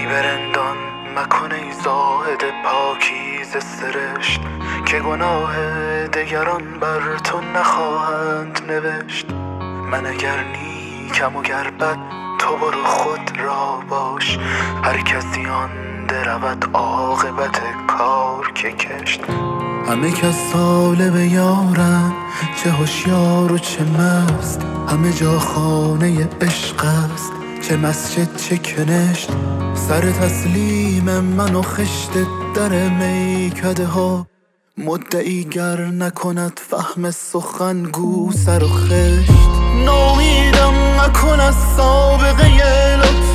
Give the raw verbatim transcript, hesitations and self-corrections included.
برندان مکن ای زاهد پاکیزه سرشت، که گناه دگران بر تو نخواهند نوشت. من اگر نیکم و گر بد تو برو خود را باش، هر کسی آن درود عاقبت کار که کشت. همه کس طالب یارن، چه هوشیار و چه مست، همه جا خانه عشق است، چه مسجد چه کنشت. سر تسلیم من و خشت در میکده ها، مدعی گر نکند فهم سخن گو سر و خشت. نامیدم نکن از سابقه لطف